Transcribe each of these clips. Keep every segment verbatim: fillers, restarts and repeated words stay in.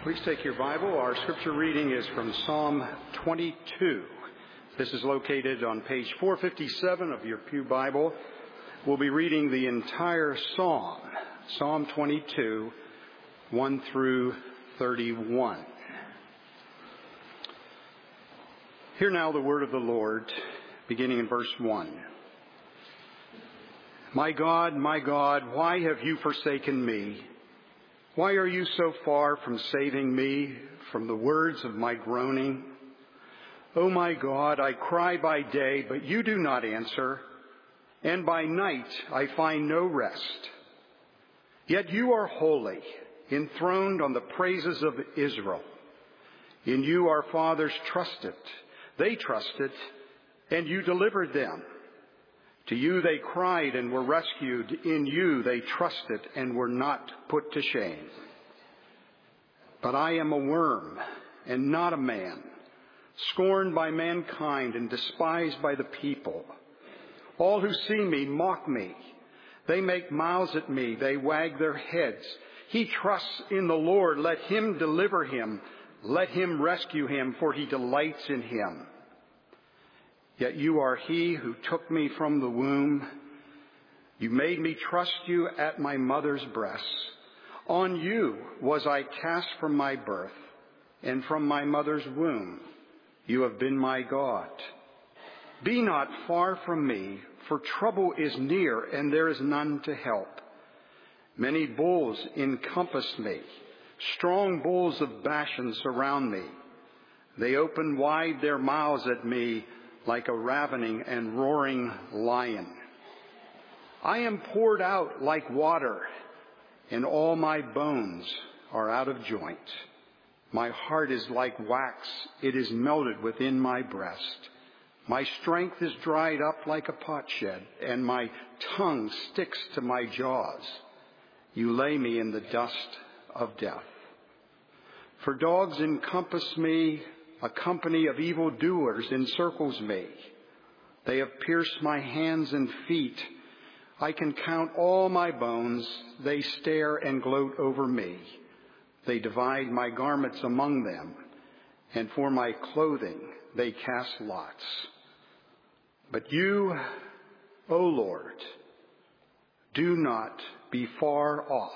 Please take your Bible. Our scripture reading is from Psalm twenty-two. This is located on page four fifty-seven of your pew Bible. We'll be reading the entire psalm, Psalm twenty-two, one through thirty-one. Hear now the word of the Lord, beginning in verse one. My God, my God, why have you forsaken me? Why are you so far from saving me from the words of my groaning? O my God, I cry by day, but you do not answer, and by night I find no rest. Yet you are holy, enthroned on the praises of Israel. In you our fathers trusted. They trusted, and you delivered them. To you they cried and were rescued. In you they trusted and were not put to shame. But I am a worm and not a man, scorned by mankind and despised by the people. All who see me mock me. They make mouths at me. They wag their heads. He trusts in the Lord. Let him deliver him. Let him rescue him, for he delights in him. Yet you are he who took me from the womb. You made me trust you at my mother's breasts. On you was I cast from my birth, and from my mother's womb you have been my God. Be not far from me, for trouble is near, and there is none to help. Many bulls encompass me. Strong bulls of Bashan surround me. They open wide their mouths at me, like a ravening and roaring lion. I am poured out like water, and all my bones are out of joint. My heart is like wax. It is melted within my breast. My strength is dried up like a potsherd, and my tongue sticks to my jaws. You lay me in the dust of death. For dogs encompass me. A company of evildoers encircles me. They have pierced my hands and feet. I can count all my bones. They stare and gloat over me. They divide my garments among them, and for my clothing they cast lots. But you, O Lord, do not be far off.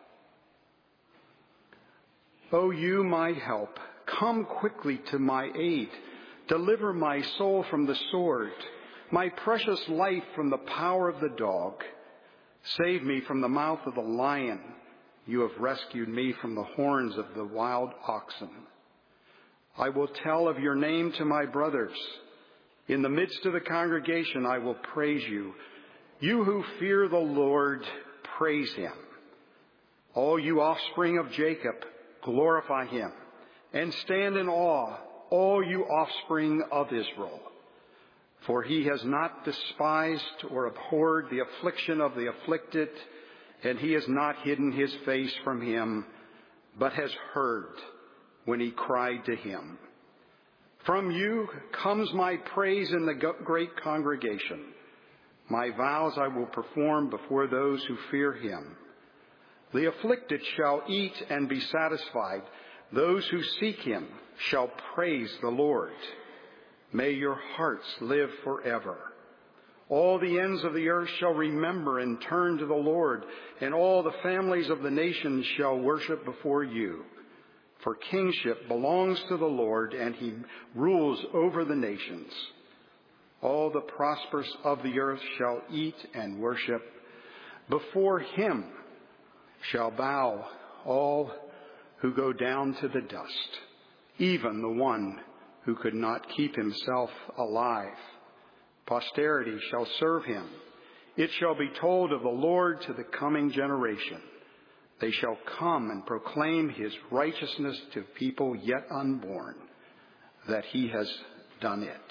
O you, my help, come quickly to my aid. Deliver my soul from the sword, my precious life from the power of the dog. Save me from the mouth of the lion. You have rescued me from the horns of the wild oxen. I will tell of your name to my brothers. In the midst of the congregation I will praise you. You who fear the Lord, praise him. All you offspring of Jacob, glorify him. And stand in awe, all you offspring of Israel. For he has not despised or abhorred the affliction of the afflicted, and he has not hidden his face from him, but has heard when he cried to him. From you comes my praise in the great congregation. My vows I will perform before those who fear him. The afflicted shall eat and be satisfied. Those who seek him shall praise the Lord. May your hearts live forever. All the ends of the earth shall remember and turn to the Lord, and all the families of the nations shall worship before you. For kingship belongs to the Lord, and he rules over the nations. All the prosperous of the earth shall eat and worship. Before him shall bow all who go down to the dust, even the one who could not keep himself alive. Posterity shall serve him. It shall be told of the Lord to the coming generation. They shall come and proclaim his righteousness to people yet unborn, that he has done it.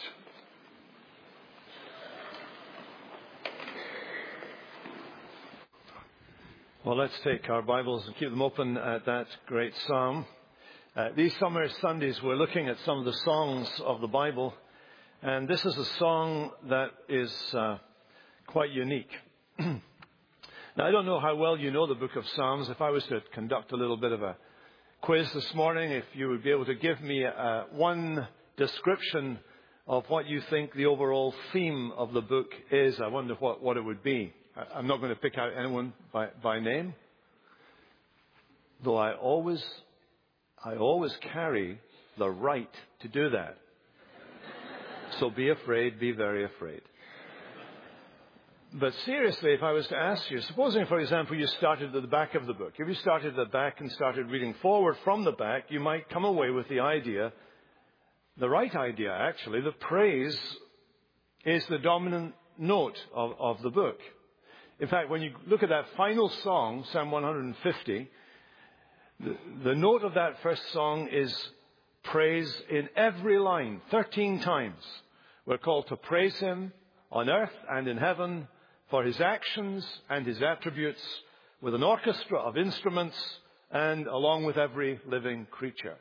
Well, let's take our Bibles and keep them open at that great psalm. Uh, these summer Sundays, we're looking at some of the songs of the Bible, and this is a song that is uh, quite unique. Now, I don't know how well you know the book of Psalms. If I was to conduct a little bit of a quiz this morning, if you would be able to give me uh, one description of what you think the overall theme of the book is, I wonder what, what it would be. I, I'm not going to pick out anyone by, by name, though I always, I always carry the right to do that. So be afraid, be very afraid. But seriously, if I was to ask you, supposing, for example, you started at the back of the book. If you started at the back and started reading forward from the back, you might come away with the idea, the right idea actually, that praise is the dominant note of, of the book. In fact, when you look at that final song, Psalm one hundred fifty, the, the note of that first song is praise in every line, thirteen times. We're called to praise him on earth and in heaven for his actions and his attributes, with an orchestra of instruments and along with every living creature.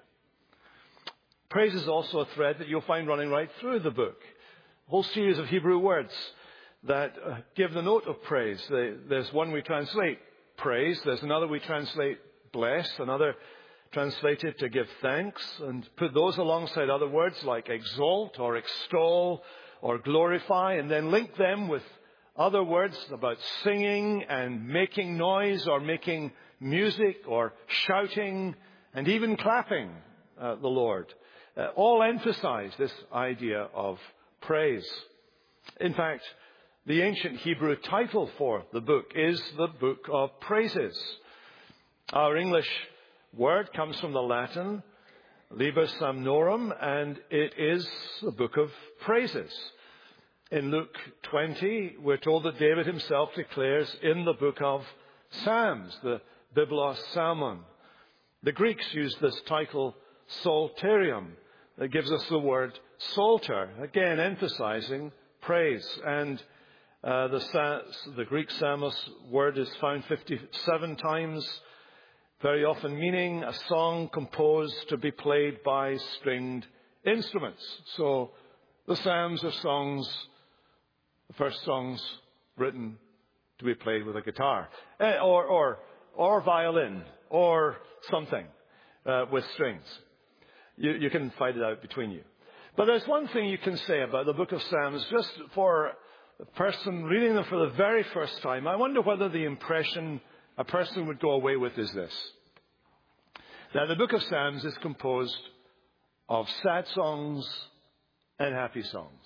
Praise is also a thread that you'll find running right through the book. A whole series of Hebrew words that uh, give the note of praise. There's one we translate praise. There's another we translate bless. Another translated to give thanks. And put those alongside other words like exalt or extol or glorify, and then link them with other words about singing and making noise or making music or shouting and even clapping uh, the Lord. Uh, all emphasize this idea of praise. In fact, the ancient Hebrew title for the book is the Book of Praises. Our English word comes from the Latin Liber Psalmorum, and it is the Book of Praises. In Luke twenty, we're told that David himself declares in the book of Psalms, the Biblos Psalmon. The Greeks used this title Psalterium. That gives us the word psalter, again emphasizing praise. And uh, the, the Greek psalmist word is found fifty-seven times, very often meaning a song composed to be played by stringed instruments. So the Psalms are songs, the first songs written to be played with a guitar, uh, or, or, or violin, or something uh, with strings. You, you can fight it out between you. But there's one thing you can say about the book of Psalms, just for a person reading them for the very first time. I wonder whether the impression a person would go away with is this: that the book of Psalms is composed of sad songs and happy songs.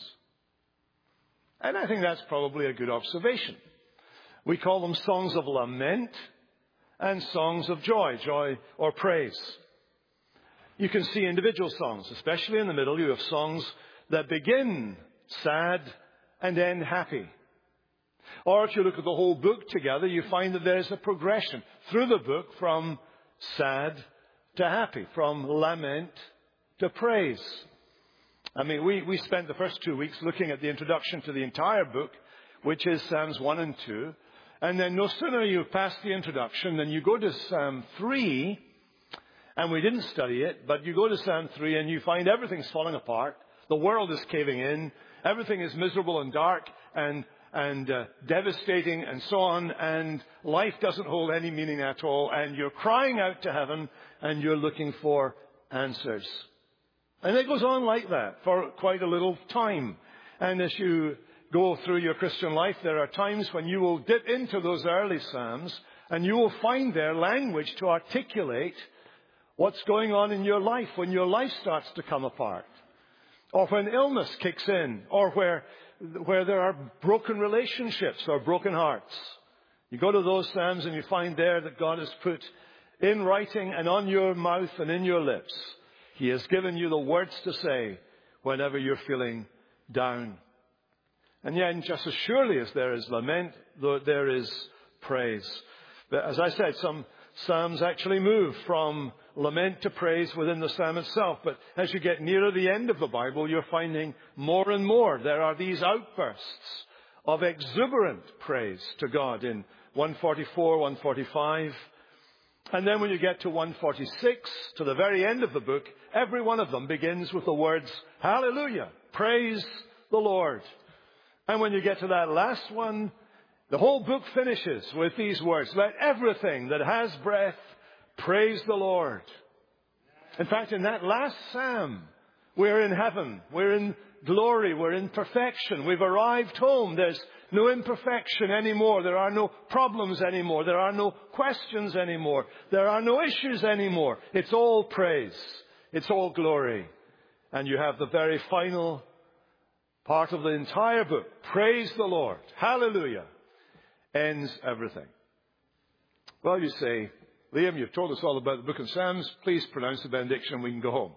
And I think that's probably a good observation. We call them songs of lament and songs of joy, joy or praise. You can see individual songs, especially in the middle. You have songs that begin sad and end happy. Or if you look at the whole book together, you find that there's a progression through the book from sad to happy, from lament to praise. I mean, we, we spent the first two weeks looking at the introduction to the entire book, which is Psalms one and two. And then no sooner you've passed the introduction than you go to Psalm three, and we didn't study it, but you go to Psalm three and you find everything's falling apart. The world is caving in. Everything is miserable and dark and, and uh, devastating and so on. And life doesn't hold any meaning at all. And you're crying out to heaven and you're looking for answers. And it goes on like that for quite a little time. And as you go through your Christian life, there are times when you will dip into those early Psalms and you will find there language to articulate what's going on in your life when your life starts to come apart, or when illness kicks in, or where, where there are broken relationships or broken hearts. You go to those Psalms and you find there that God has put in writing and on your mouth and in your lips. He has given you the words to say whenever you're feeling down. And yet, just as surely as there is lament, there is praise. But as I said, some Psalms actually move from lament to praise within the Psalm itself. But as you get nearer the end of the Bible, you're finding more and more there are these outbursts of exuberant praise to God in one forty-four, one forty-five. And then when you get to one forty-six, to the very end of the book, every one of them begins with the words, Hallelujah, praise the Lord. And when you get to that last one, the whole book finishes with these words, let everything that has breath praise the Lord. In fact, in that last psalm, we're in heaven, we're in glory, we're in perfection. We've arrived home. There's no imperfection anymore. There are no problems anymore. There are no questions anymore. There are no issues anymore. It's all praise. It's all glory. And you have the very final part of the entire book. Praise the Lord. Hallelujah. Ends everything. Well, you say, Liam, you've told us all about the book of Psalms. Please pronounce the benediction and we can go home.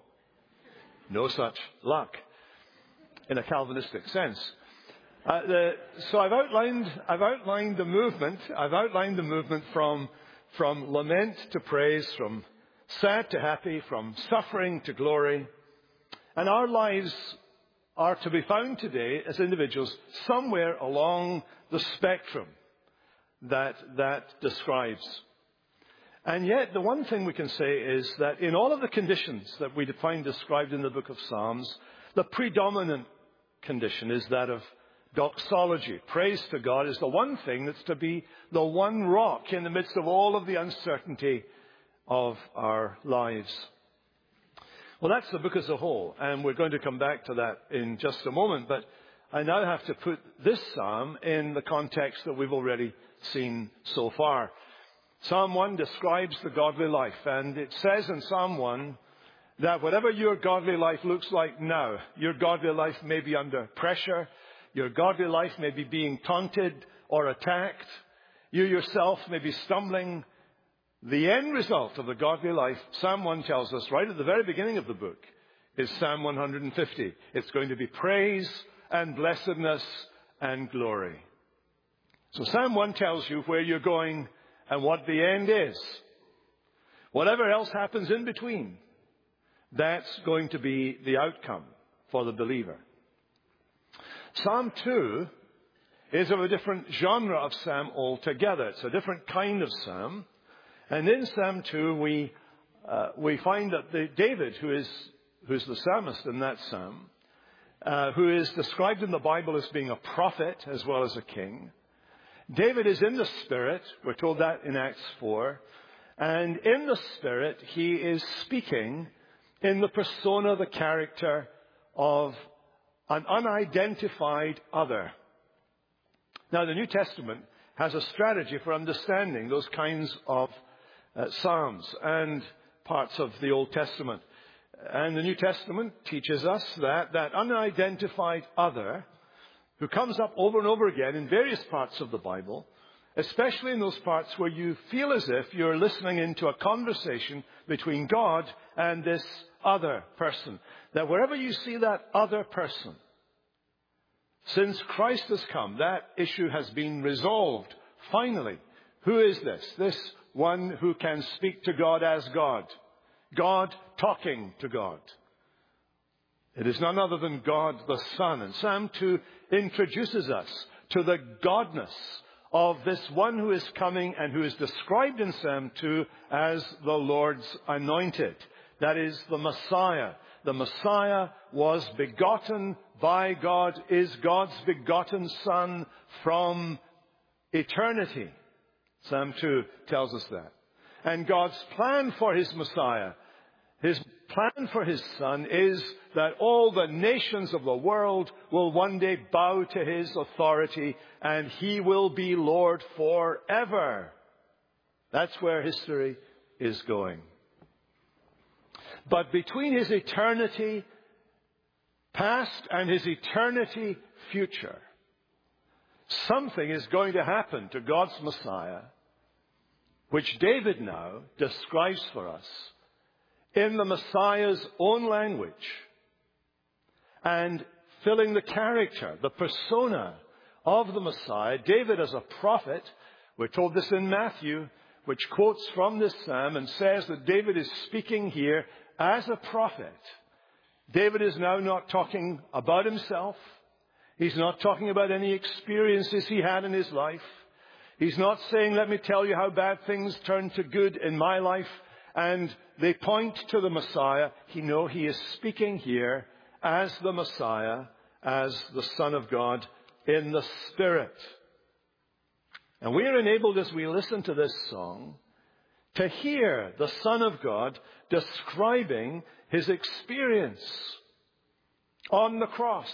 No such luck in a Calvinistic sense. Uh, the, so I've outlined, I've outlined the movement. I've outlined the movement from, from lament to praise, from sad to happy, from suffering to glory. And our lives are to be found today as individuals somewhere along the spectrum that that describes. And yet the one thing we can say is that in all of the conditions that we find described in the book of Psalms, the predominant condition is that of doxology. Praise to God is the one thing that's to be the one rock in the midst of all of the uncertainty of our lives. Well, that's the book as a whole, and we're going to come back to that in just a moment. But I now have to put this psalm in the context that we've already seen so far. Psalm one describes the godly life, and it says in Psalm one that whatever your godly life looks like now, your godly life may be under pressure, your godly life may be being taunted or attacked, you yourself may be stumbling. The end result of the godly life, Psalm one tells us right at the very beginning of the book, is Psalm one hundred fifty. It's going to be praise and blessedness and glory. So Psalm one tells you where you're going and what the end is. Whatever else happens in between, that's going to be the outcome for the believer. Psalm two is of a different genre of psalm altogether. It's a different kind of psalm. And in Psalm two, we uh, we find that the, David, who is who's the psalmist in that psalm, uh, who is described in the Bible as being a prophet as well as a king, David is in the Spirit. We're told that in Acts four. And in the Spirit, he is speaking in the persona, the character of an unidentified other. Now, the New Testament has a strategy for understanding those kinds of uh, psalms and parts of the Old Testament. And the New Testament teaches us that that unidentified other, who comes up over and over again in various parts of the Bible, especially in those parts where you feel as if you're listening into a conversation between God and this other person. That wherever you see that other person, since Christ has come, that issue has been resolved. Finally, who is this? This one who can speak to God as God. God talking to God. It is none other than God the Son. And Psalm two introduces us to the godness of this one who is coming and who is described in Psalm two as the Lord's anointed. That is the Messiah. The Messiah was begotten by God, is God's begotten Son from eternity. Psalm two tells us that. And God's plan for his Messiah, his plan for his Son, is that all the nations of the world will one day bow to his authority and he will be Lord forever. That's where history is going. But between his eternity past and his eternity future, something is going to happen to God's Messiah, which David now describes for us in the Messiah's own language and filling the character, the persona of the Messiah. David as a prophet, we're told this in Matthew, which quotes from this psalm and says that David is speaking here as a prophet. David is now not talking about himself. He's not talking about any experiences he had in his life. He's not saying, let me tell you how bad things turned to good in my life and they point to the Messiah. He know he is speaking here as the Messiah, as the Son of God in the Spirit. And we are enabled as we listen to this song to hear the Son of God describing his experience on the cross.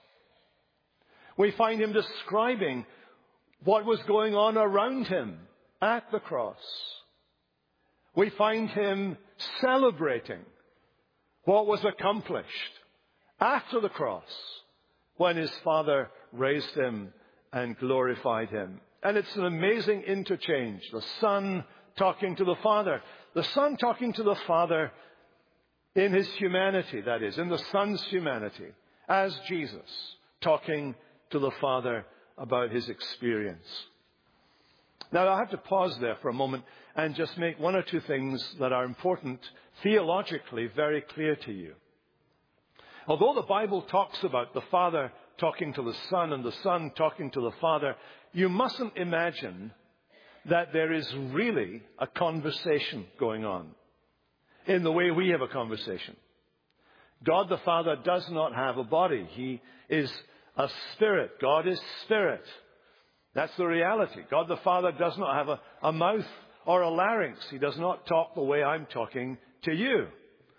We find him describing what was going on around him at the cross. We find him celebrating what was accomplished after the cross when his Father raised him and glorified him. And it's an amazing interchange. The Son talking to the Father. The Son talking to the Father in his humanity, that is, in the Son's humanity, as Jesus talking to the Father about his experience. Now, I have to pause there for a moment and just make one or two things that are important theologically very clear to you. Although the Bible talks about the Father talking to the Son and the Son talking to the Father, you mustn't imagine that there is really a conversation going on in the way we have a conversation. God the Father does not have a body. He is a spirit. God is spirit. That's the reality. God the Father does not have a, a mouth or a larynx. He does not talk the way I'm talking to you.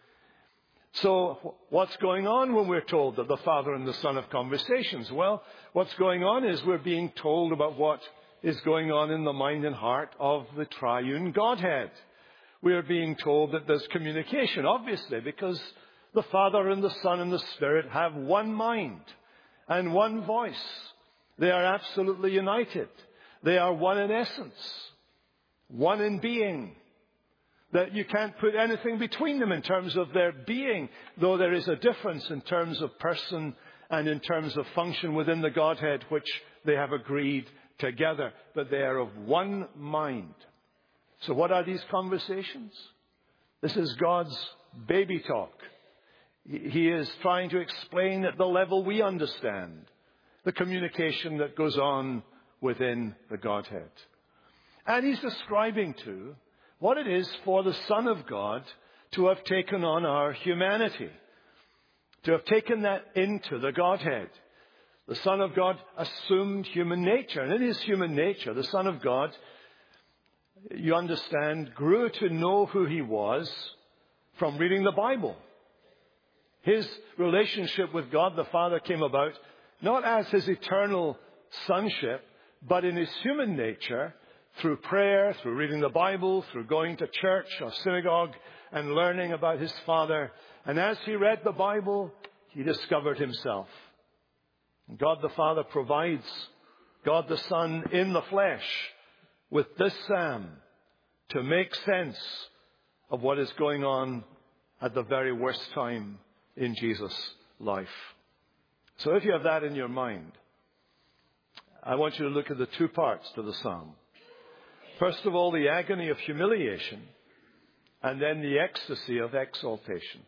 So what's going on when we're told that the Father and the Son have conversations? Well, what's going on is we're being told about what is going on in the mind and heart of the triune Godhead. We're being told that there's communication, obviously, because the Father and the Son and the Spirit have one mind and one voice. They are absolutely united. They are one in essence, one in being. That you can't put anything between them in terms of their being, though there is a difference in terms of person and in terms of function within the Godhead, which they have agreed together. But they are of one mind. So what are these conversations? This is God's baby talk. He is trying to explain at the level we understand the communication that goes on within the Godhead. And he's describing too what it is for the Son of God to have taken on our humanity, to have taken that into the Godhead. The Son of God assumed human nature, and in his human nature, the Son of God, you understand, grew to know who he was from reading the Bible. His relationship with God the Father came about not as his eternal sonship, but in his human nature, through prayer, through reading the Bible, through going to church or synagogue and learning about his Father. And as he read the Bible, he discovered himself. God the Father provides God the Son in the flesh with this psalm to make sense of what is going on at the very worst time in Jesus' life. So if you have that in your mind, I want you to look at the two parts to the psalm. First of all, the agony of humiliation, and then the ecstasy of exaltation.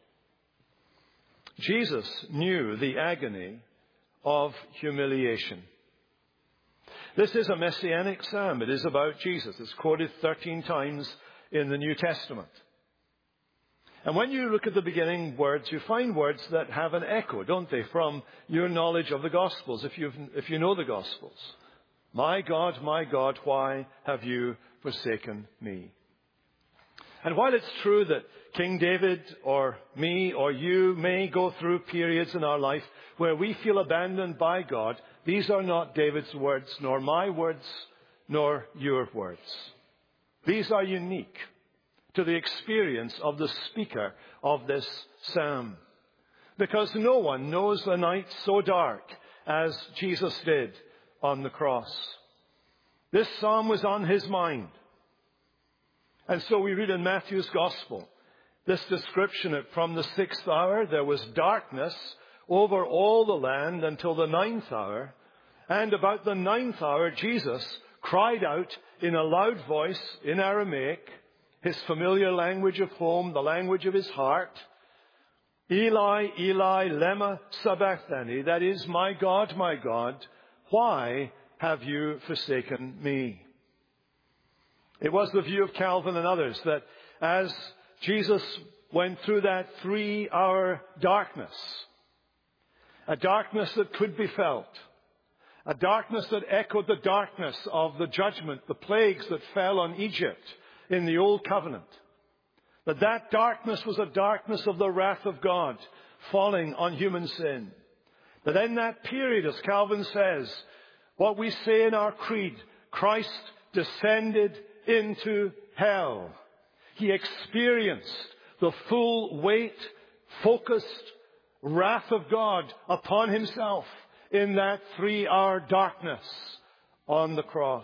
Jesus knew the agony of humiliation. This is a messianic psalm. It is about Jesus. It's quoted thirteen times in the New Testament. And when you look at the beginning words, you find words that have an echo, don't they, from your knowledge of the Gospels, if you've, if you know the Gospels. My God, my God, why have you forsaken me? And while it's true that King David or me or you may go through periods in our life where we feel abandoned by God, these are not David's words, nor my words, nor your words. These are unique to the experience of the speaker of this psalm, because no one knows a night so dark as Jesus did on the cross. This psalm was on his mind. And so we read in Matthew's Gospel this description that from the sixth hour there was darkness over all the land until the ninth hour. And about the ninth hour, Jesus cried out in a loud voice in Aramaic, his familiar language of home, the language of his heart, Eli, Eli, lema sabachthani, that is, my God, my God, why have you forsaken me? It was the view of Calvin and others that as Jesus went through that three-hour darkness, a darkness that could be felt, a darkness that echoed the darkness of the judgment, the plagues that fell on Egypt in the Old Covenant. That that darkness was a darkness of the wrath of God falling on human sin. That in that period, as Calvin says, what we say in our creed, Christ descended into hell. He experienced the full weight, focused wrath of God upon himself in that three-hour darkness on the cross.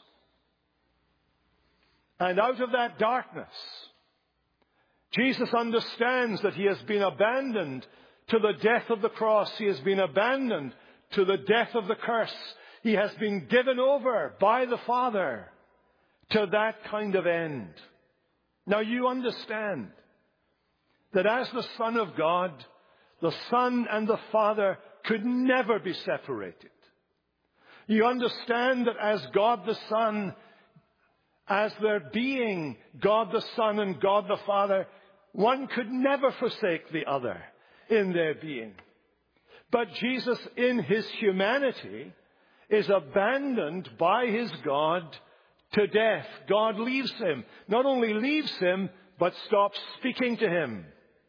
And out of that darkness, Jesus understands that he has been abandoned to the death of the cross. He has been abandoned to the death of the curse. He has been given over by the Father to that kind of end. Now you understand that as the Son of God, the Son and the Father could never be separated. You understand that as God the Son, as their being, God the Son and God the Father, one could never forsake the other in their being. But Jesus, in his humanity, is abandoned by his God to death. God leaves him. Not only leaves him, but stops speaking to him.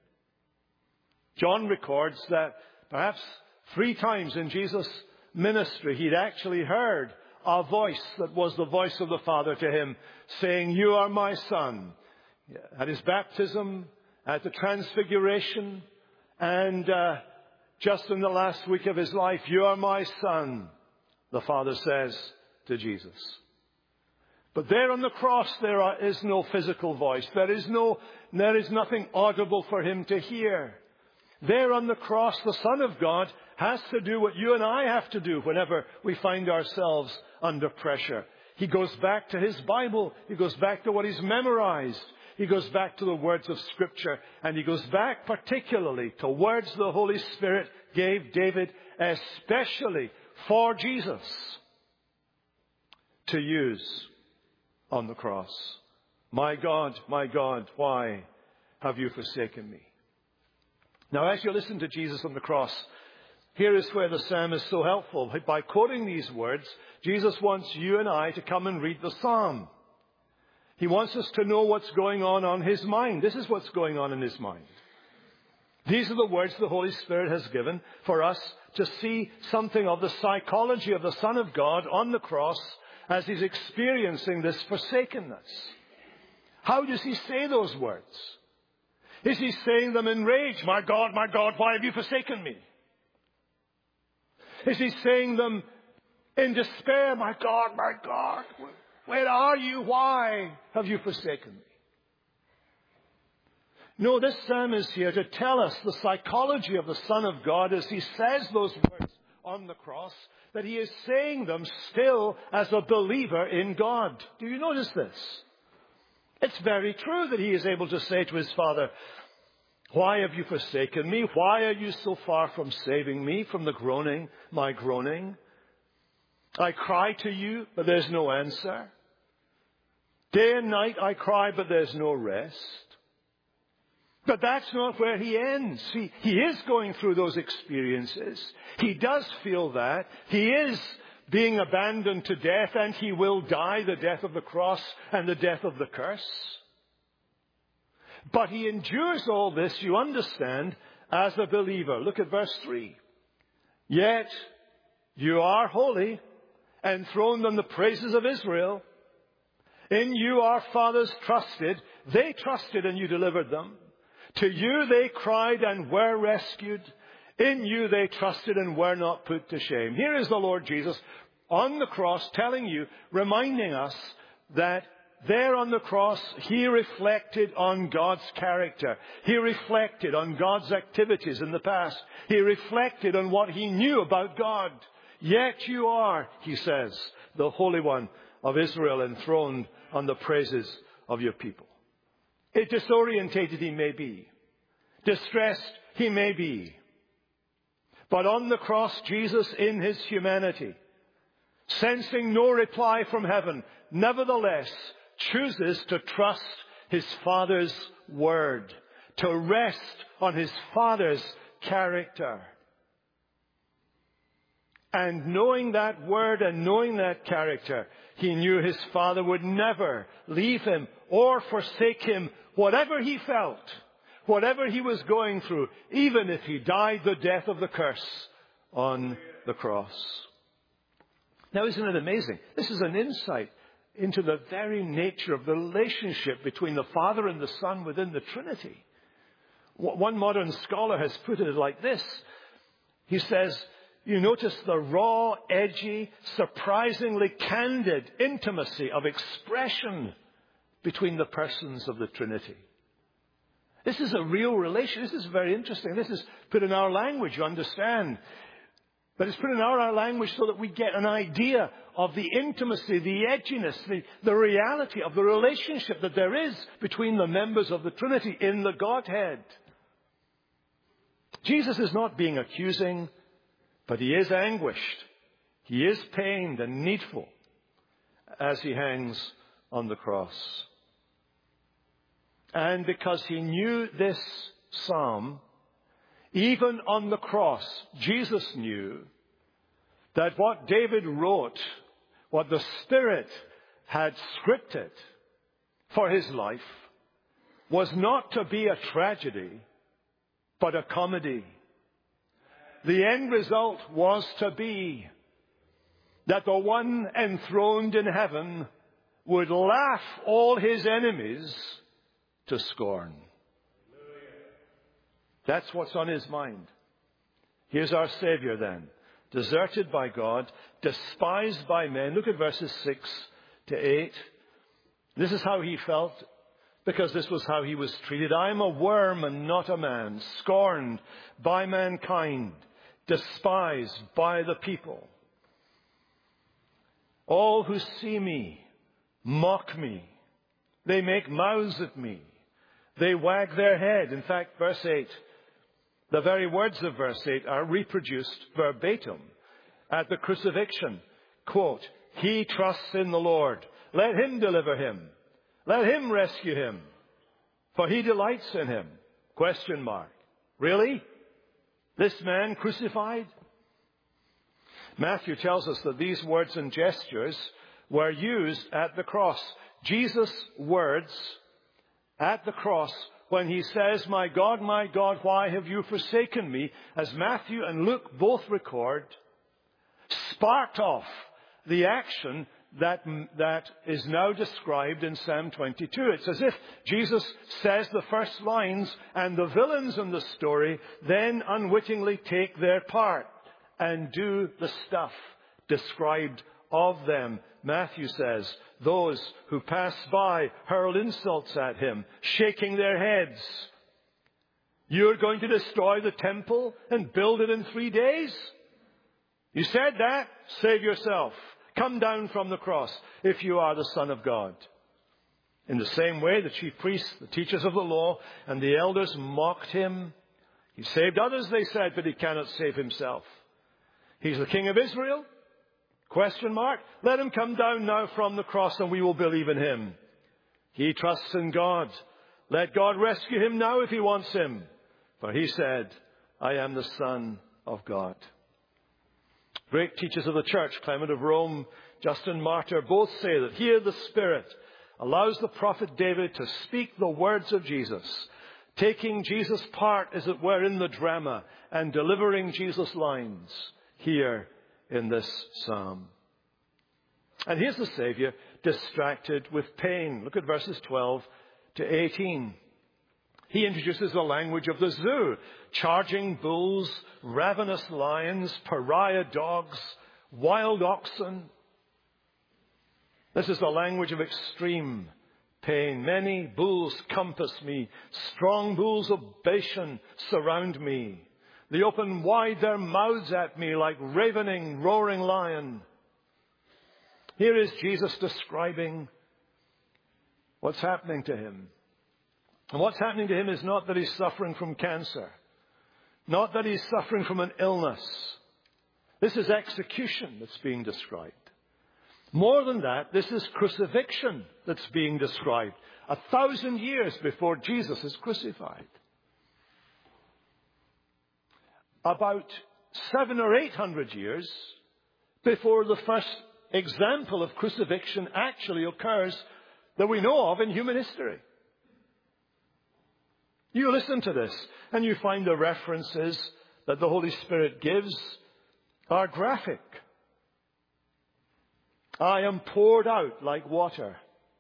John records that perhaps three times in Jesus' ministry, he'd actually heard a voice that was the voice of the Father to him, saying, "You are my Son." At his baptism, at the transfiguration, and uh, just in the last week of his life, "You are my Son," the Father says to Jesus. But there on the cross, there are, is no physical voice. There is no, there is nothing audible for him to hear. There on the cross, the Son of God has to do what you and I have to do whenever we find ourselves under pressure. He goes back to his Bible. He goes back to what he's memorized. He goes back to the words of Scripture. And he goes back particularly to words the Holy Spirit gave David, especially for Jesus to use on the cross. "My God, my God, why have you forsaken me?" Now, as you listen to Jesus on the cross, here is where the psalm is so helpful. By quoting these words, Jesus wants you and I to come and read the psalm. He wants us to know what's going on on his mind. This is what's going on in his mind. These are the words the Holy Spirit has given for us to see something of the psychology of the Son of God on the cross as he's experiencing this forsakenness. How does he say those words? Is he saying them in rage? "My God, my God, why have you forsaken me?" Is he saying them in despair? "My God, my God, where are you? Why have you forsaken me?" No, this psalm is here to tell us the psychology of the Son of God as he says those words on the cross, that he is saying them still as a believer in God. Do you notice this? It's very true that he is able to say to his Father, "Why have you forsaken me? Why are you so far from saving me from the groaning, my groaning? I cry to you, but there's no answer. Day and night I cry, but there's no rest." But that's not where he ends. He, he is going through those experiences. He does feel that. He is being abandoned to death, and he will die the death of the cross and the death of the curse. But he endures all this, you understand, as a believer. Look at verse three. "Yet you are holy, enthroned on the praises of Israel. In you our fathers trusted. They trusted and you delivered them. To you they cried and were rescued. In you they trusted and were not put to shame." Here is the Lord Jesus on the cross telling you, reminding us that there on the cross, he reflected on God's character. He reflected on God's activities in the past. He reflected on what he knew about God. "Yet you are," he says, "the Holy One of Israel, enthroned on the praises of your people." It disorientated he may be. Distressed he may be. But on the cross, Jesus in his humanity, sensing no reply from heaven, nevertheless chooses to trust his Father's word, to rest on his Father's character. And knowing that word and knowing that character, he knew his Father would never leave him or forsake him, whatever he felt, whatever he was going through, even if he died the death of the curse on the cross. Now, isn't it amazing? This is an insight into the very nature of the relationship between the Father and the Son within the Trinity. One modern scholar has put it like this. He says, you notice the raw, edgy, surprisingly candid intimacy of expression between the persons of the Trinity. This is a real relation. This is very interesting. This is put in our language, you understand. But it's put in our, our language so that we get an idea of the intimacy, the edginess, the, the reality of the relationship that there is between the members of the Trinity in the Godhead. Jesus is not being accusing, but he is anguished. He is pained and needful as he hangs on the cross. And because he knew this psalm, even on the cross, Jesus knew that what David wrote, what the Spirit had scripted for his life, was not to be a tragedy, but a comedy. The end result was to be that the one enthroned in heaven would laugh all his enemies to scorn. That's what's on his mind. Here's our Savior then. Deserted by God, despised by men. Look at verses six to eight. This is how he felt, because this was how he was treated. I am a worm and not a man, scorned by mankind, despised by the people. All who see me mock me. They make mouths at me. They wag their head. In fact, verse eight, the very words of verse eight are reproduced verbatim at the crucifixion. Quote, he trusts in the Lord. Let him deliver him. Let him rescue him. For he delights in him. Question mark. Really? This man crucified? Matthew tells us that these words and gestures were used at the cross. Jesus' words at the cross, when he says, my God, my God, why have you forsaken me? As Matthew and Luke both record, sparked off the action that, that is now described in Psalm twenty-two. It's as if Jesus says the first lines and the villains in the story then unwittingly take their part and do the stuff described of them. Matthew says, those who pass by hurl insults at him, shaking their heads. You're going to destroy the temple and build it in three days? You said that? Save yourself. Come down from the cross if you are the Son of God. In the same way, the chief priests, the teachers of the law, and the elders mocked him. He saved others, they said, but he cannot save himself. He's the King of Israel? Question mark. Let him come down now from the cross and we will believe in him. He trusts in God. Let God rescue him now if he wants him. For he said, I am the Son of God. Great teachers of the church, Clement of Rome, Justin Martyr, both say that here the Spirit allows the prophet David to speak the words of Jesus, taking Jesus' part, as it were, in the drama and delivering Jesus' lines here in this psalm. And here's the Savior distracted with pain. Look at verses twelve to eighteen. He introduces the language of the zoo. Charging bulls, ravenous lions, pariah dogs, wild oxen. This is the language of extreme pain. Many bulls compass me. Strong bulls of Bashan surround me. They open wide their mouths at me like ravening, roaring lion. Here is Jesus describing what's happening to him. And what's happening to him is not that he's suffering from cancer. Not that he's suffering from an illness. This is execution that's being described. More than that, this is crucifixion that's being described. A thousand years before Jesus is crucified. About seven or eight hundred years before the first example of crucifixion actually occurs that we know of in human history. You listen to this and you find the references that the Holy Spirit gives are graphic. I am poured out like water.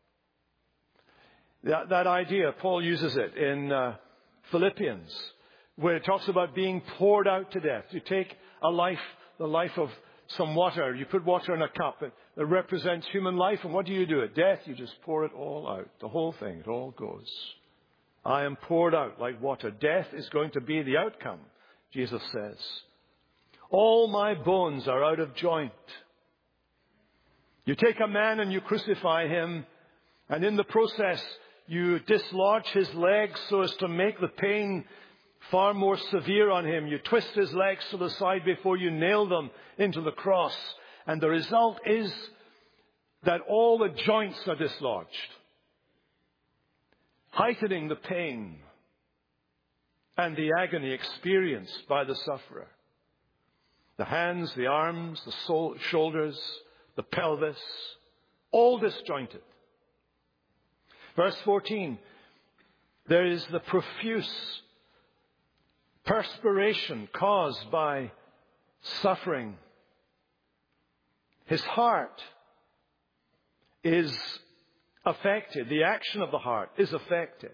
That, that idea, Paul uses it in uh, Philippians, where it talks about being poured out to death. You take a life, the life of some water, you put water in a cup that represents human life, and what do you do at death? You just pour it all out, the whole thing, it all goes. I am poured out like water. Death is going to be the outcome, Jesus says. All my bones are out of joint. You take a man and you crucify him, and in the process you dislodge his legs so as to make the pain far more severe on him. You twist his legs to the side before you nail them into the cross. And the result is that all the joints are dislodged, heightening the pain and the agony experienced by the sufferer. The hands, the arms, the soul, shoulders, the pelvis, all disjointed. Verse fourteen, there is the profuse perspiration caused by suffering. His heart is affected. The action of the heart is affected.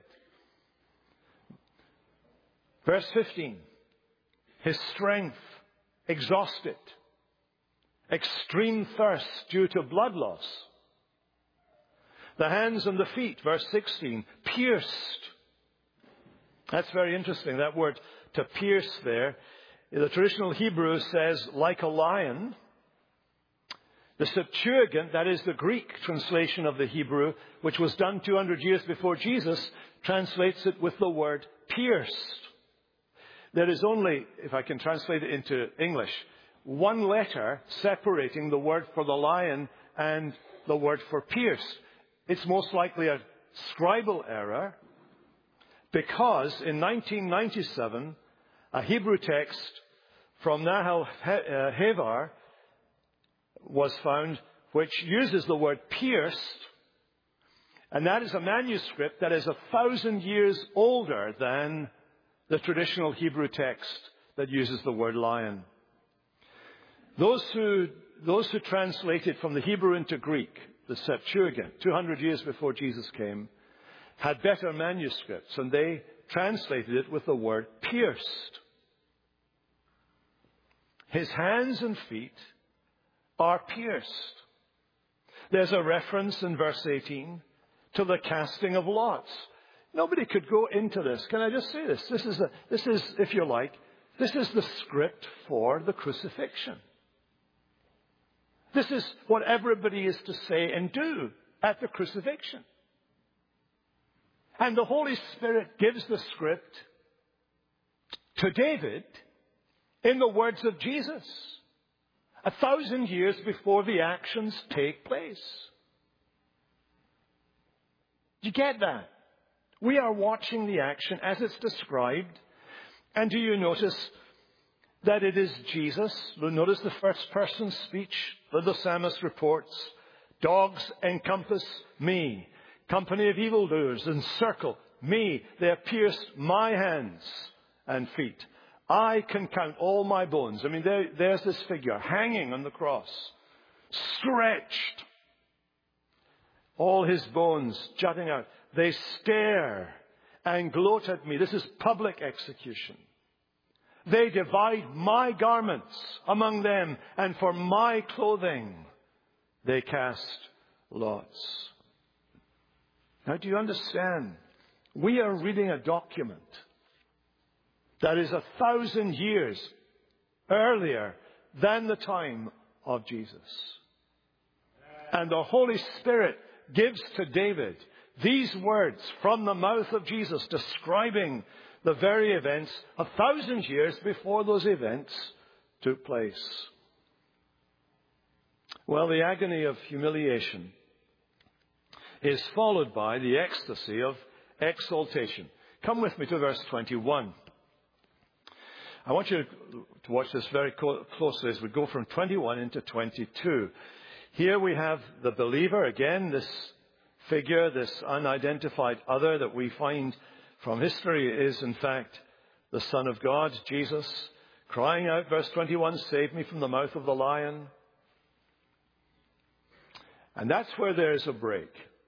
Verse fifteen, his strength exhausted. Extreme thirst due to blood loss. The hands and the feet, verse sixteen, pierced. That's very interesting, that word to pierce there. The traditional Hebrew says, like a lion. The Septuagint, that is the Greek translation of the Hebrew, which was done two hundred years before Jesus, translates it with the word pierced. There is only, if I can translate it into English, one letter separating the word for the lion and the word for pierced. It's most likely a scribal error, because in nineteen ninety-seven, a Hebrew text from Nahal Havar was found which uses the word pierced, and that is a manuscript that is a thousand years older than the traditional Hebrew text that uses the word lion. Those who, those who translated from the Hebrew into Greek, the Septuagint, two hundred years before Jesus came, had better manuscripts, and they translated it with the word pierced. His hands and feet are pierced. There's a reference in verse eighteen to the casting of lots. Nobody could go into this. Can I just say this? This is, a, this is, if you like, this is the script for the crucifixion. This is what everybody is to say and do at the crucifixion. And the Holy Spirit gives the script to David in the words of Jesus, a thousand years before the actions take place. Do you get that? We are watching the action as it's described. And do you notice that it is Jesus? Notice the first person speech that the psalmist reports. Dogs encompass me. Company of evildoers encircle me. They have pierced my hands and feet. I can count all my bones. I mean, there, there's this figure hanging on the cross, stretched. All his bones jutting out. They stare and gloat at me. This is public execution. They divide my garments among them, and for my clothing they cast lots. Now, do you understand? We are reading a document that is a thousand years earlier than the time of Jesus. And the Holy Spirit gives to David these words from the mouth of Jesus, describing the very events a thousand years before those events took place. Well, the agony of humiliation is followed by the ecstasy of exaltation. Come with me to verse twenty-one. I want you to watch this very closely as we go from twenty-one into twenty-two. Here we have the believer, again, this figure, this unidentified other that we find from history is, in fact, the Son of God, Jesus, crying out, verse twenty-one, "Save me from the mouth of the lion." And that's where there's a break.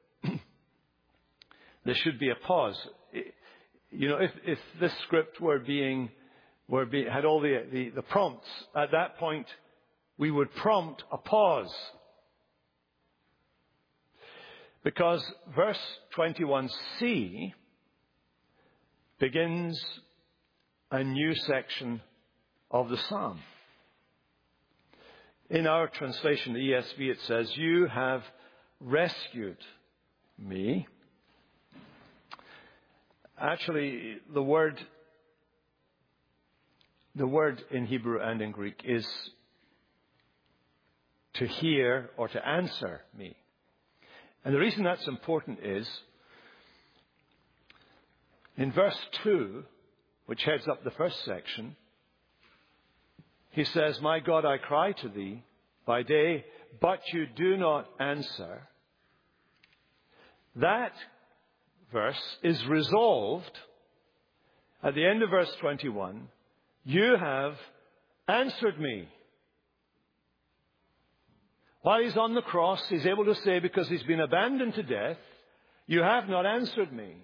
There should be a pause. You know, if, if this script were being, were be, had all the, the, the prompts, at that point, we would prompt a pause. Because verse twenty-one c begins a new section of the psalm. In our translation, the E S V, it says, "You have rescued me." Actually, the word, the word in Hebrew and in Greek is to hear or to answer me. And the reason that's important is, in verse two, which heads up the first section, he says, "My God, I cry to thee by day, but you do not answer." That verse is resolved at the end of verse twenty-one. "You have answered me." While he's on the cross, he's able to say, because he's been abandoned to death, "You have not answered me."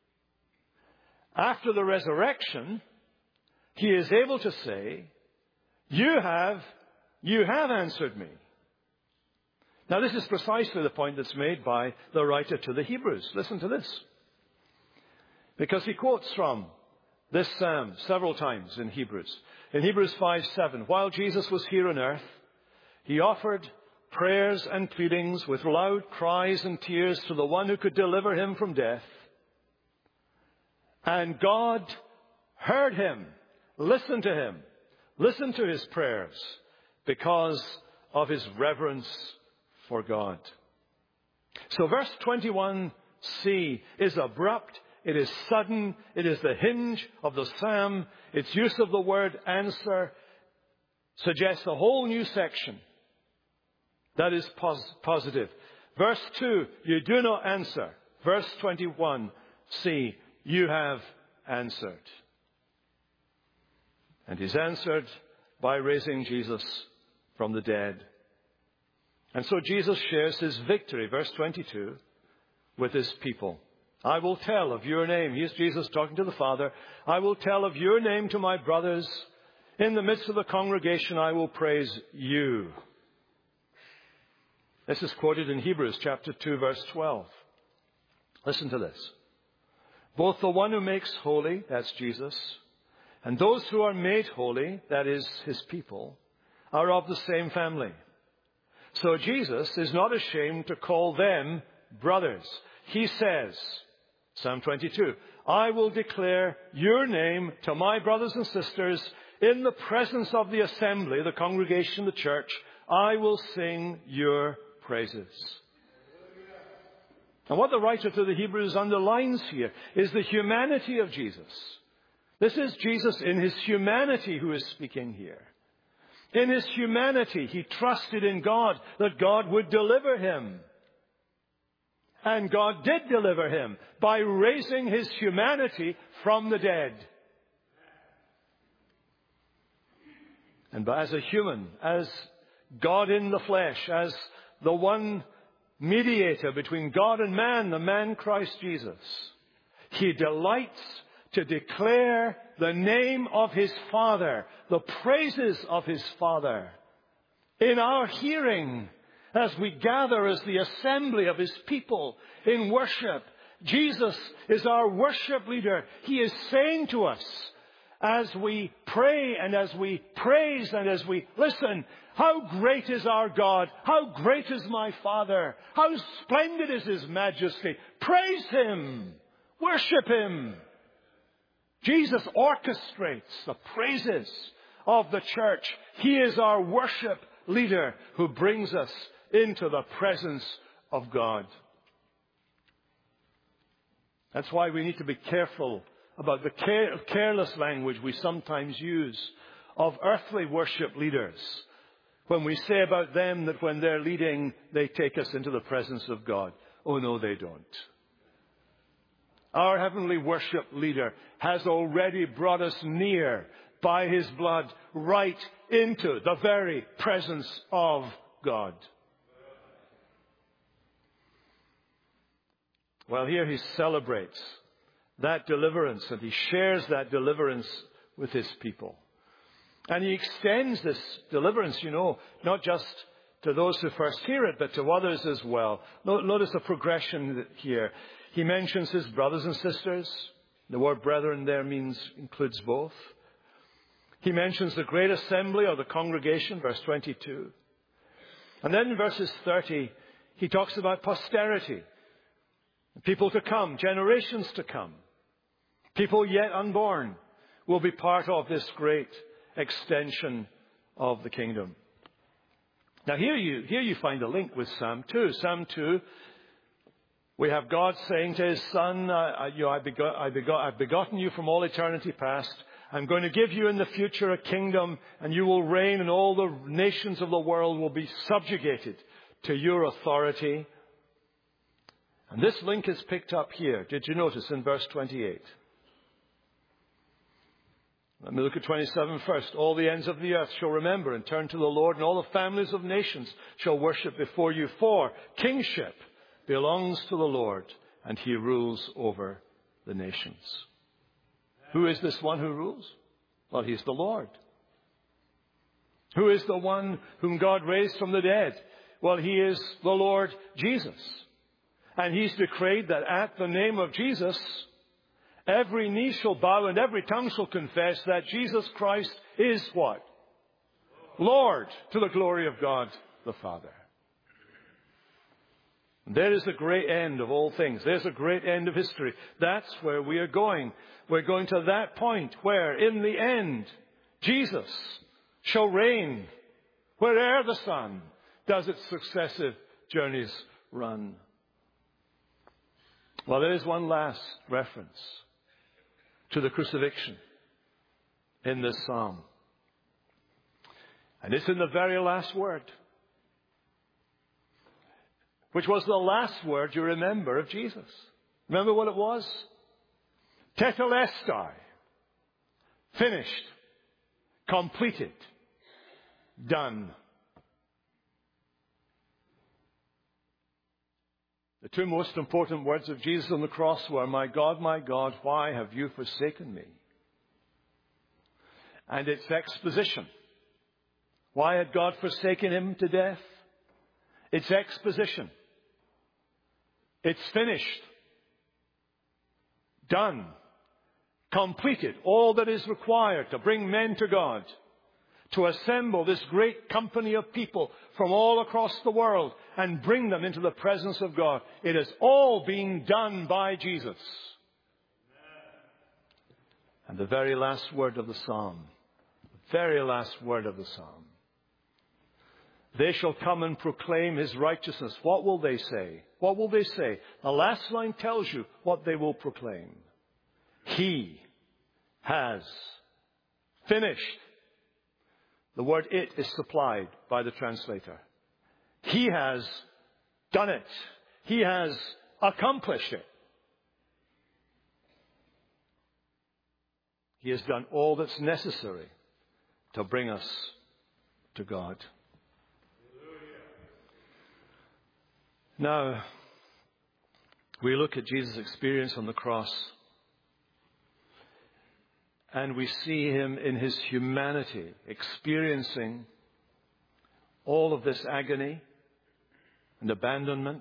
After the resurrection, he is able to say, You have, you have answered me. Now, this is precisely the point that's made by the writer to the Hebrews. Listen to this. Because he quotes from this psalm several times in Hebrews. In Hebrews five seven, "While Jesus was here on earth, he offered prayers and pleadings with loud cries and tears to the one who could deliver him from death. And God heard him, listened to him, listened to his prayers because of his reverence for God." So verse twenty-one c is abrupt. It is sudden. It is the hinge of the psalm. Its use of the word answer suggests a whole new section that is pos- positive. Verse two, "You do not answer." Verse twenty-one c, "You have answered." And he's answered by raising Jesus from the dead. And so Jesus shares his victory, verse twenty-two, with his people. "I will tell of your name." Here's Jesus talking to the Father. "I will tell of your name to my brothers. In the midst of the congregation, I will praise you." This is quoted in Hebrews chapter two, verse twelve. Listen to this. "Both the one who makes holy," that's Jesus, "and those who are made holy," that is his people, "are of the same family." So Jesus is not ashamed to call them brothers. He says, Psalm twenty-two, "I will declare your name to my brothers and sisters in the presence of the assembly," the congregation, the church. "I will sing your praises." And what the writer to the Hebrews underlines here is the humanity of Jesus. This is Jesus in his humanity who is speaking here. In his humanity, he trusted in God that God would deliver him. And God did deliver him by raising his humanity from the dead. And as a human, as God in the flesh, as the one mediator between God and man, the man Christ Jesus, he delights to declare the name of his Father, the praises of his Father, in our hearing as we gather as the assembly of his people in worship. Jesus is our worship leader. He is saying to us as we pray and as we praise and as we listen, "How great is our God! How great is my Father! How splendid is his majesty! Praise him! Worship him!" Jesus orchestrates the praises of the church. He is our worship leader who brings us into the presence of God. That's why we need to be careful about the care, careless language we sometimes use of earthly worship leaders when we say about them that when they're leading, they take us into the presence of God. Oh, no, they don't. Our heavenly worship leader has already brought us near by his blood right into the very presence of God. Well, here he celebrates that deliverance, and he shares that deliverance with his people. And he extends this deliverance, you know, not just to those who first hear it, but to others as well. Notice the progression here. He mentions his brothers and sisters. The word brethren there means, includes both. He mentions the great assembly or the congregation, verse twenty-two. And then in verses thirty, he talks about posterity. People to come, generations to come. People yet unborn will be part of this great extension of the kingdom. Now here you, here you find a link with Psalm two. Psalm two, we have God saying to his son, uh, you know, I begot, I begot, I've begotten you from all eternity past. I'm going to give you in the future a kingdom, and you will reign, and all the nations of the world will be subjugated to your authority. And this link is picked up here. Did you notice in verse twenty-eight? Let me look at twenty-seven first. All the ends of the earth shall remember and turn to the Lord, and all the families of nations shall worship before you. For kingship belongs to the Lord, and he rules over the nations. Who is this one who rules? Well, he's the Lord. Who is the one whom God raised from the dead? Well, he is the Lord Jesus. And he's decreed that at the name of Jesus, every knee shall bow and every tongue shall confess that Jesus Christ is what? Lord, to the glory of God the Father. And there is the great end of all things. There's a great end of history. That's where we are going. We're going to that point where, in the end, Jesus shall reign where'er the sun does its successive journeys run. Well, there is one last reference to the crucifixion in this psalm. And it's in the very last word, which was the last word, you remember, of Jesus. Remember what it was? Tetelestai. Finished. Completed. Done. The two most important words of Jesus on the cross were, my God, my God, why have you forsaken me? And its exposition. Why had God forsaken him to death? Its exposition. It's finished. Done. Completed. All that is required to bring men to God. To assemble this great company of people from all across the world and bring them into the presence of God. It is all being done by Jesus. And the very last word of the psalm. The very last word of the psalm. They shall come and proclaim his righteousness. What will they say? What will they say? The last line tells you what they will proclaim. He has finished. The word it is supplied by the translator. He has done it. He has accomplished it. He has done all that's necessary to bring us to God. Now, we look at Jesus' experience on the cross, and we see him in his humanity experiencing all of this agony and abandonment.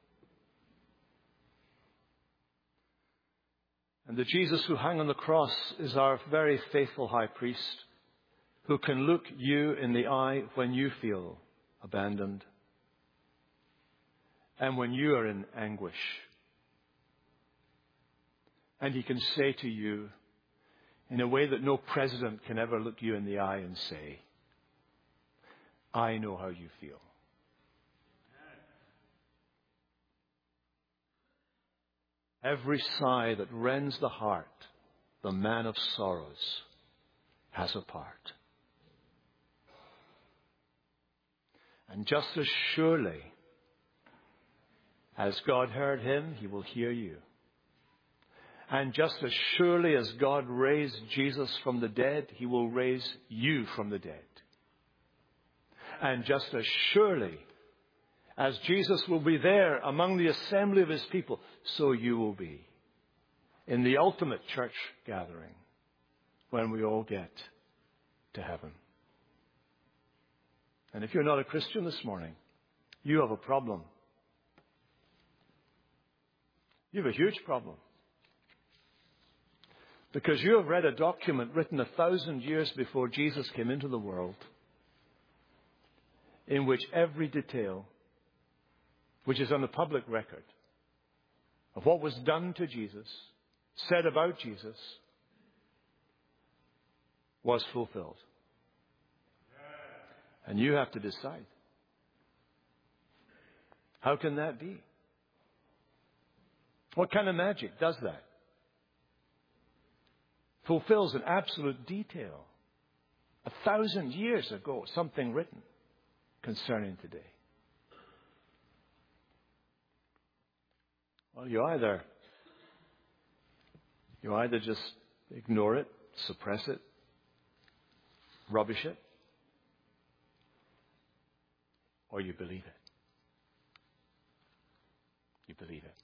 And the Jesus who hung on the cross is our very faithful high priest who can look you in the eye when you feel abandoned and when you are in anguish. And he can say to you, in a way that no president can ever look you in the eye and say, I know how you feel. Every sigh that rends the heart the man of sorrows, has a part. And just as surely as God heard him, he will hear you. And just as surely as God raised Jesus from the dead, he will raise you from the dead. And just as surely as Jesus will be there among the assembly of his people, so you will be in the ultimate church gathering when we all get to heaven. And if you're not a Christian this morning, you have a problem. You have a huge problem. Because you have read a document written a thousand years before Jesus came into the world, in which every detail, which is on the public record, of what was done to Jesus, said about Jesus, was fulfilled. And you have to decide. How can that be? What kind of magic does that? Fulfills in absolute detail, a thousand years ago, something written concerning today. Well, you either you either just ignore it, suppress it, rubbish it, or you believe it. You believe it.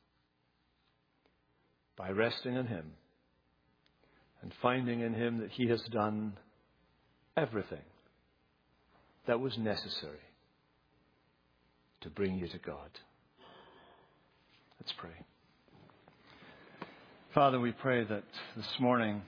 By resting in him and finding in him that he has done everything that was necessary to bring you to God. Let's pray. Father, we pray that this morning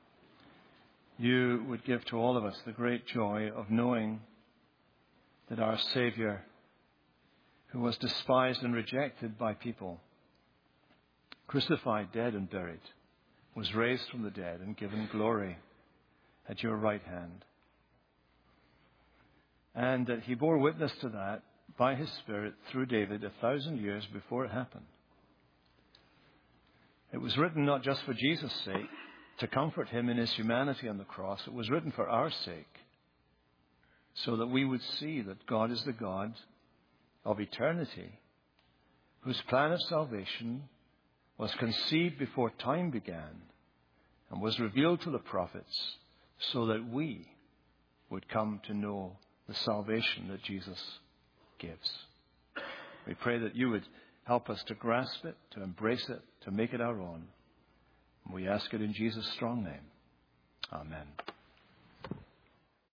you would give to all of us the great joy of knowing that our Savior, who was despised and rejected by people, crucified, dead and buried, was raised from the dead and given glory at your right hand. And that he bore witness to that by his Spirit through David a thousand years before it happened. It was written not just for Jesus' sake, to comfort him in his humanity on the cross. It was written for our sake, so that we would see that God is the God of eternity, whose plan of salvation was conceived before time began and was revealed to the prophets so that we would come to know the salvation that Jesus gives. We pray that you would help us to grasp it, to embrace it, to make it our own. And we ask it in Jesus' strong name. Amen.